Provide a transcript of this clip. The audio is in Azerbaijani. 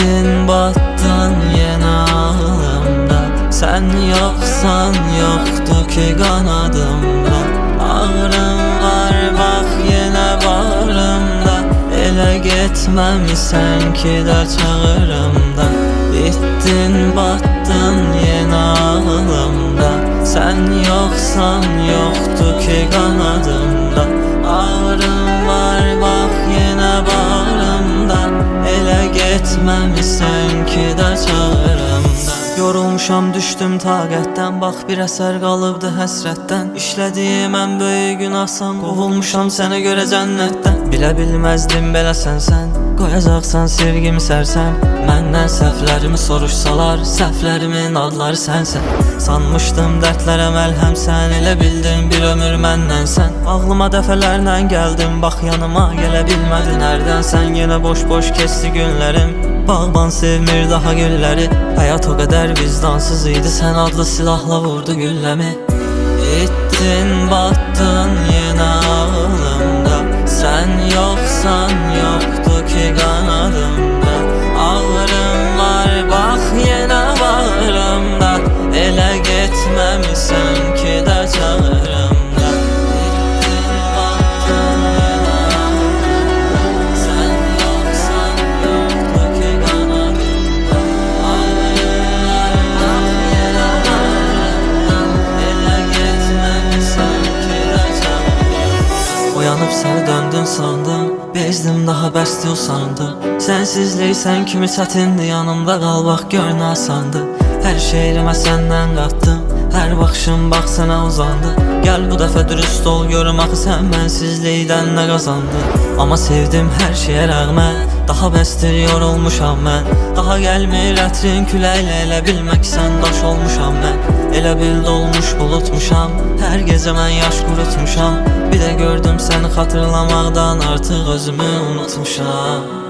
Gittin battın yenə ağlımda, sen yoksan yoktu ki kanadımda. Ağrım var bak yenə bağrımda, elə getməmisən ki də çağırımda. Gittin battın yenə ağlımda, sen yoksan yoktu ki kanadımda. Ağrım var bak yenə bağrımda, elə getməmisən ki də çağırımda. Yorulmuşam düşdüm taqətdən, bax bir əsər qalıbdı həsrətdən. İşlədiyim ən böyük günahsan, qovulmuşam sənə görə cənnətdən. Bilə bilməzdim beləsən sən, qoyacaqsan sevgimi sərsən. Məndən səhvlərimi soruşsalar, səhvlərimin adları sənsən. Sanmışdım dərdlərə məlhəmsən, elə bildim bir ömür məndən sən. Ağlıma dəfələrlə gəldim, bax yanıma gələ bilmədin hərdən. Sən yenə boş-boş keçdi günlərim, bağban sevmir daha gülləri. Həyat o qədər vicdansız idi, sən adlı silahla vurdu gülləmi. Etdin battın yenə ağlımda, sen yoksan yoktu ki kanadımda. Ağrım var bax yenə bağrımda, elə getməmisən ki də çağırımda. Uyanıb səni döndün sandım, bezdim daha bəsti usandım. Sənsizlik sən kimi çətindir, yanımda qal bax gör nə asandı. Hər şeirimə səndən qatdım, hər baxışım bax sənə uzandı. Gəl bu dəfə dürüst ol görüm axı sən mənsizlikdən nə qazandın. Amma sevdim hər şeyə rəğmən, daha bəsdir yorulmuşam mən. Daha gəlmir ətrin küləklə, elə bilmək sən daş olmuşam mən. Elə bil dolmuş bulutmuşam, hər gecə mən yaş qurutmuşam. Bir də gördüm səni xatırlamaqdan artıq özümü unutmuşam.